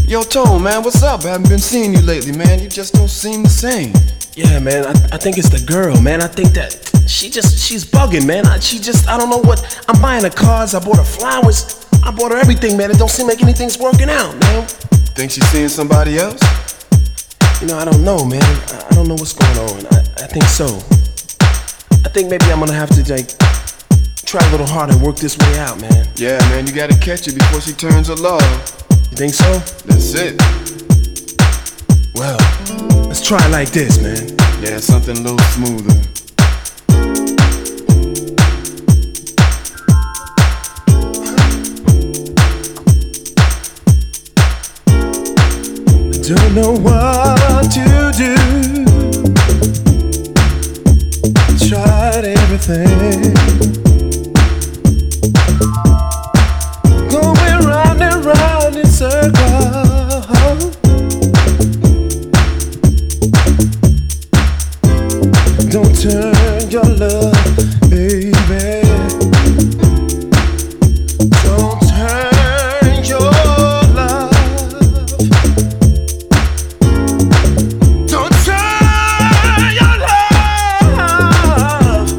Yo, Tone, man, what's up? I haven't been seeing you lately, man. You just don't seem the same. Yeah, man, I think it's the girl, man. I think that she's bugging, man. I don't know what. I'm buying her cards, I bought her flowers, I bought her everything, man. It don't seem like anything's working out, man. Think she's seeing somebody else? You know, I don't know, man. I don't know what's going on. I think so. I think maybe I'm gonna have to, like, try a little harder and work this way out, man. Yeah, man, you gotta catch her before she turns her love. You think so? That's it. Well, let's try it like this, man. Yeah, something a little smoother. Don't know what to do. Tried everything. Going round and round in circles. Don't turn your love, baby. Don't turn your love. Don't turn your love.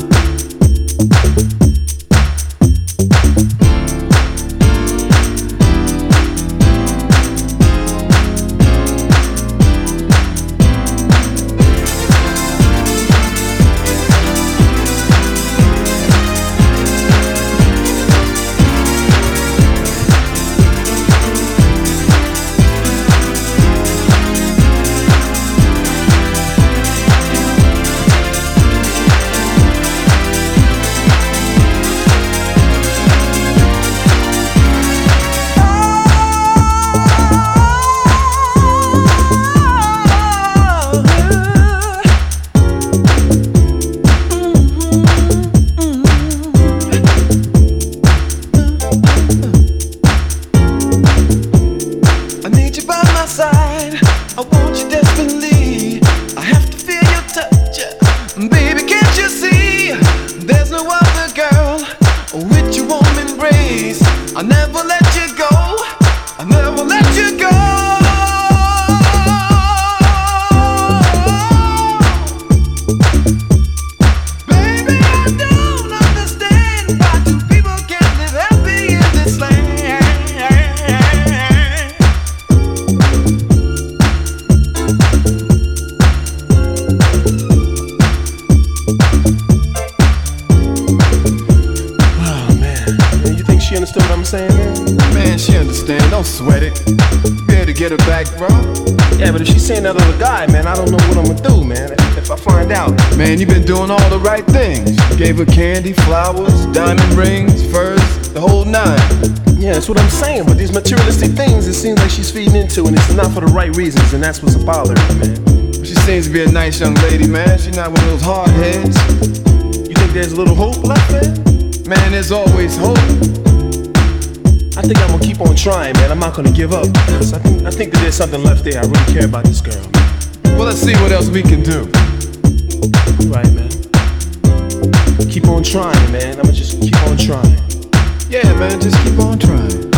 I want you desperately. I have to feel your touch. Baby, can't you see? There's no other girl with your warm embrace. I'll never let you go. I'll never let you go. Baby, I don't understand why two people can't live happy in this land. She understood what I'm saying, man? Man, she understand. Don't sweat it. Be able to get her back, bro. Yeah, but if she's saying that other guy, man, I don't know what I'm gonna do, man. If I find out. Man, you've been doing all the right things. Gave her candy, flowers, diamond rings, furs, the whole nine. Yeah, that's what I'm saying. But these materialistic things, it seems like she's feeding into, and it's not for the right reasons, and that's what's bothering me, man. She seems to be a nice young lady, man. She's not one of those hard heads. You think there's a little hope left, man? Man, there's always hope. I think I'm gonna keep on trying, man. I'm not gonna give up. Because I think that there's something left there. I really care about this girl. Well, let's see what else we can do. You're right, man. Keep on trying, man. I'ma just keep on trying. Yeah, man, just keep on trying.